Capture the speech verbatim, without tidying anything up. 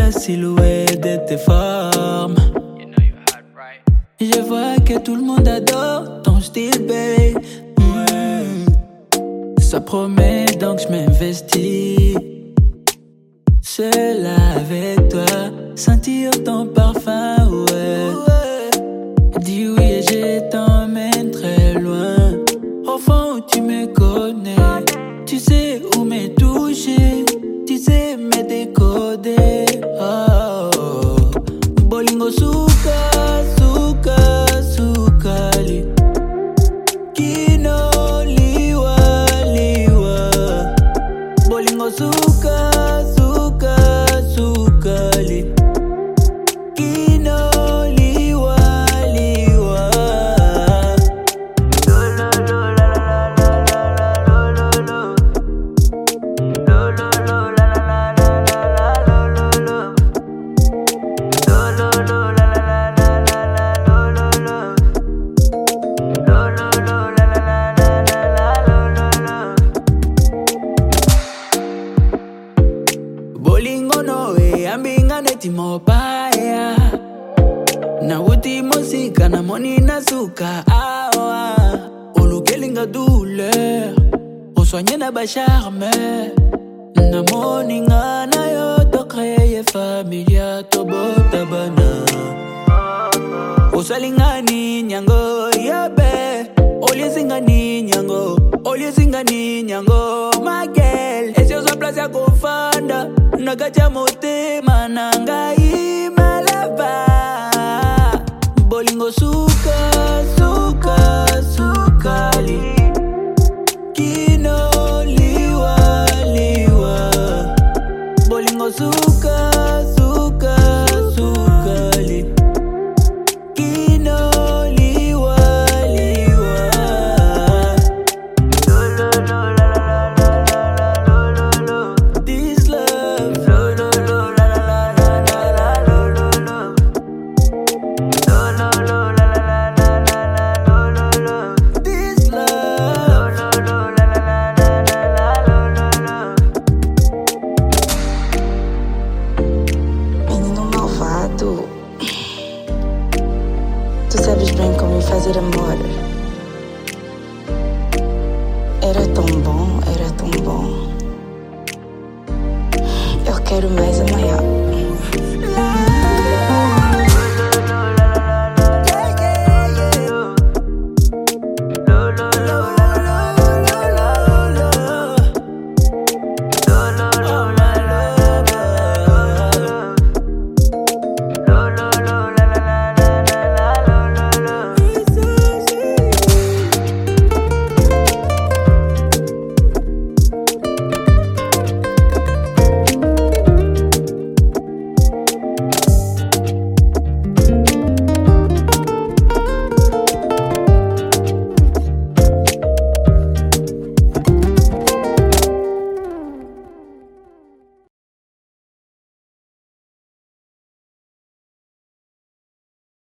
la silhouette de tes formes. You know you hot, right? Je vois que tout le monde adore ton style, babe. Mm. Ça promet donc je m'investis. Seul avec toi, sentir ton parfum, ouais. Dis oui et je t'emmène très loin. Au fond, tu me connais. Tu sais où me toucher. Tu sais me décoder. Oh, bolingo suka, suka, sukali. Kino liwa, liwa. Bolingo suka, suka, sukali. Kino liwa, liwa. Lo, lo, lo, la, la, la, la, la, lo, lo, lo. Lo, lo, lo, la, la, la, la, la, lo, lo, lo. Lo, lo, lo, la, la, la, la, la, lo, lo, lo. Lo, lo, lo, la, la, la, la, la, lo, lo, lo. Bolingo no e ambinga neti mopaya. Na uti musika na moni na suka awa. Olukelinga douleur. Osoigné na ba charme. Na moni nga na yo to créer familia to bota bana. Osalinga ni nyango yabe. Oliezinga ni nyango. Oliezinga ni nyango. My girl, esi oso place ya kofanda. Nakacha motema nangai malava. Bolingo suka, suka, sukali. Kino liwa, liwa. Bolingo suka, suka, sukali. Kino liwa, liwa. Lo, lo, lo, la, la, la, la, la, lo, lo, lo. This love. Lo, lo, lo, la, la, la, la, la, lo, lo, lo. Lo, lo, lo, la, la, la, la, la, lo, lo, lo. This love. Lo, lo, lo, la, la, la, la, la, lo, lo, lo. Menino malvado, tu sabes bem como me fazer amor.